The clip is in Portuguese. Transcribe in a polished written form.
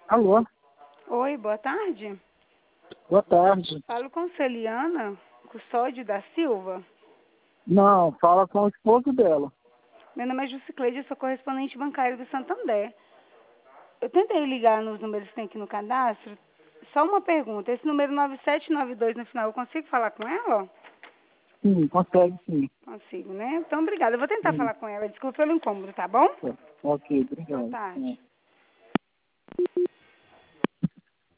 Alô, Oi, boa tarde. boa tarde. Falo com Celiana Custódio da Silva. Não, fala com o esposo dela. Meu nome é Jusicleide, sou correspondente bancário do Santander. Eu tentei ligar nos números que tem aqui no cadastro. Só uma pergunta, esse número 9792 no final, eu consigo falar com ela? Sim, consegue sim. Consigo, né? Então, obrigada. Eu vou tentar Sim. falar com ela. Desculpa pelo incômodo, tá bom? Ok, Boa obrigado. tarde.